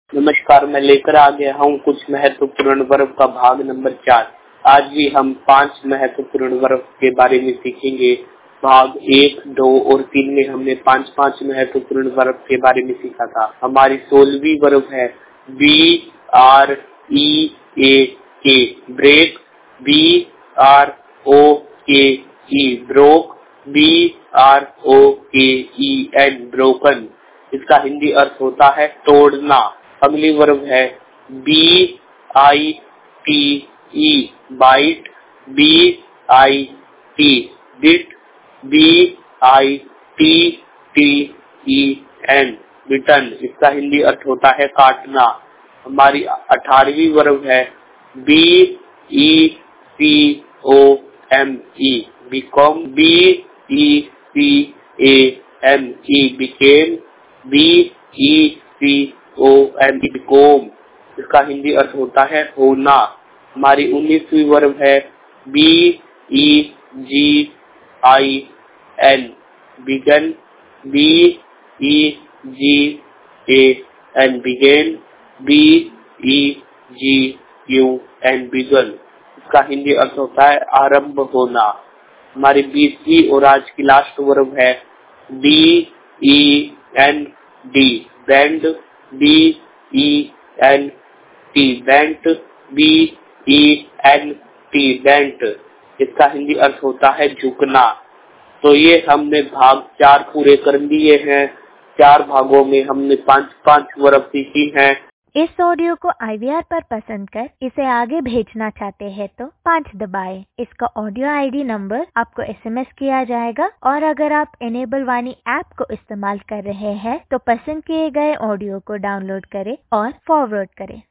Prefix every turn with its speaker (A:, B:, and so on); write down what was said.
A: नमस्कार, मैं लेकर आ गया हूँ कुछ महत्वपूर्ण वर्ब का भाग नंबर 4। आज भी हम 5 महत्वपूर्ण वर्ब के बारे में सीखेंगे। भाग 1, 2 और 3 में हमने 5 महत्वपूर्ण वर्ब के बारे में सीखा था। हमारी 16वीं वर्ब है BREAK, break, BROKE, broke, BROKEN, broken. इसका हिंदी अर्थ होता है तोड़ना। अगली वर्ब है BITE, bite, BIT, bit, BITTEN, bitten. इसका हिंदी अर्थ होता है काटना। हमारी 18वीं वर्ब है BECOME, become, BECAME, became, BECOME, become. इसका हिंदी अर्थ होता है होना। हमारी 19वीं वर्ब है BEGIN, begin, BEGAN, begin, BEGUN, बिगल। इसका हिंदी अर्थ होता है आरंभ होना। हमारी 20वीं और आज की लास्ट वर्ब है BEND, bend, BENT, bent, BENT, bent. इसका हिंदी अर्थ होता है झुकना। तो ये हमने भाग 4 पूरे कर लिए हैं। 4 भागों में हमने 5 वर्ब सीखी हैं।
B: इस ऑडियो को IVR पर पसंद कर इसे आगे भेजना चाहते हैं तो 5 दबाएं। इसका ऑडियो ID नंबर आपको SMS किया जाएगा और अगर आप इनेबल वाणी ऐप को इस्तेमाल कर रहे हैं तो पसंद किए गए ऑडियो को डाउनलोड करें और फॉरवर्ड करें।